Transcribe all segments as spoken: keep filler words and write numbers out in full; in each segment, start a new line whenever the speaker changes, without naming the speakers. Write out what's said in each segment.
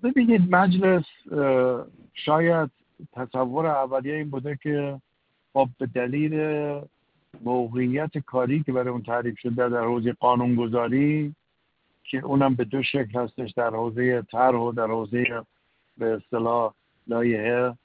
ببینید مجلس شاید تصور اولیه این بوده که خب به دلیل موقعیت کاری که برای اون تعریف شده در حوزه قانونگذاری که اونم به دو شکل هستش، در حوزه طرح و در حوزه به اصطلاح لایحه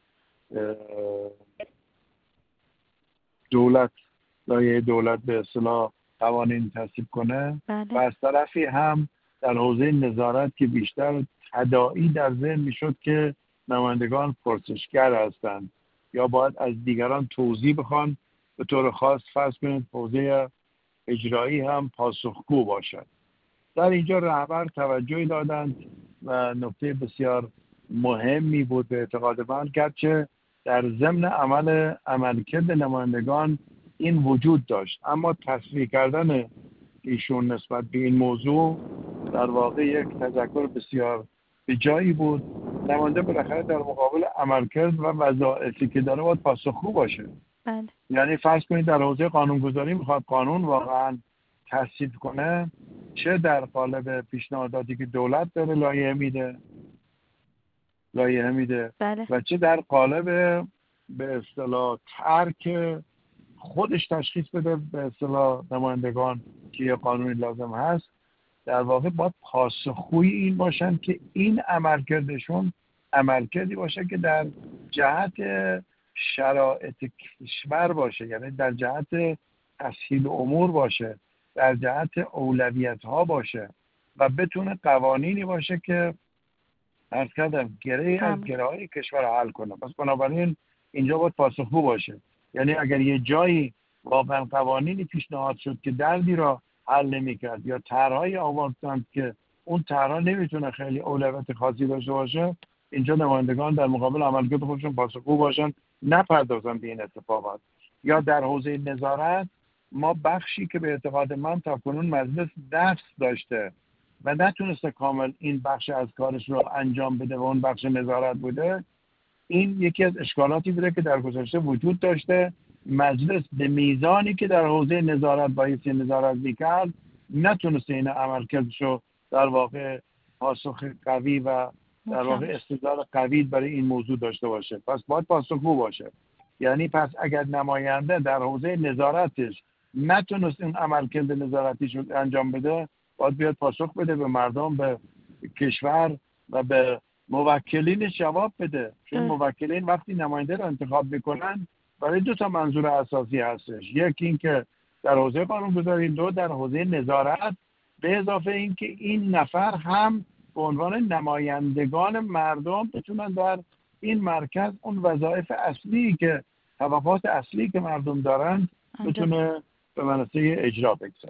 دولت لایحه دولت به اصطلاح قوانین تصویب کنه
بله.
و از طرفی هم در حوزه نظارت که بیشتر تداعی در ذهن میشد که نمایندگان پرسشگر هستند یا باید از دیگران توضیح بخوان، به طور خاص فرض کنید حوزه اجرایی هم پاسخگو باشد. در اینجا رهبر توجهی دادند و نکته بسیار مهمی بود به اعتقاد من، گرچه در ضمن عمل عملکرد نمایندگان این وجود داشت، اما تصریح کردن ایشون نسبت به این موضوع در واقع یک تذکر بسیار به جایی بود. نماینده بالاخره در مقابل عملکرد و وظایفی که داره باید پاسخگو باشه.
بله.
یعنی فرض کنید در حوزه قانونگذاری میخواد قانون واقعا تصویب کنه، چه در قالب پیشنهاداتی که دولت داره لایحه میده لایحه میده
بله.
و چه در قالب به اصطلاح ترک خودش تشخیص بده به اصطلاح نمایندگان که یه قانونی لازم هست، در واقع باید پاسخگوی این باشن که این عملکردشون عملکردی باشه که در جهت شرایط کشور باشه، یعنی در جهت تسهیل امور باشه، در جهت اولویت ها باشه و بتونه قوانینی باشه که عرض کردم گره از گره های کشور رو حل کنه. پس بنابراین اینجا باید پاسخگو باشه. یعنی اگر یه جایی واقعا قوانینی پیشنهاد شد که دردی را حل نمی کرد یا طرح‌هایی آوردند که اون طرح‌ها نمیتونه خیلی اولویت خاصی داشته باشه، اینجا نمایندگان در مقابل عملکرد خودشون پاسخگو باشن، نپردازن به این اتفاقات. یا در حوزه نظارت ما بخشی که به اعتقاد من تاکنون مجلس دست داشته و نتونسته کامل این بخش از کارش رو انجام بده و اون بخش نظارت بوده، این یکی از اشکالاتی بوده که در گذشته وجود داشته. مجلس به میزانی که در حوزه نظارت بایستی نظارت میکرد نتونسته این عملکردش رو در واقع پاسخ قوی و در واقع استدلال قوی برای این موضوع داشته باشه. پس باید پاسخگو باشه. یعنی پس اگر نماینده در حوزه نظارتش نتونست این عملکرد نظارتیش رو انجام بده، باید بیاد پاسخ بده به مردم، به کشور و به موکلینش جواب بده. چون موکلین وقتی نماینده رو انتخاب میکنن برای دو تا منظور اساسی هستش. یکی این که در حوزه قانونگذاری، دو در حوزه نظارت، به اضافه این که این نفر هم به عنوان نمایندگان مردم بتونن در این مرکز اون وظایف اصلی که توقعات اصلی که مردم دارن بتونه به منصه اجرا بگذاره.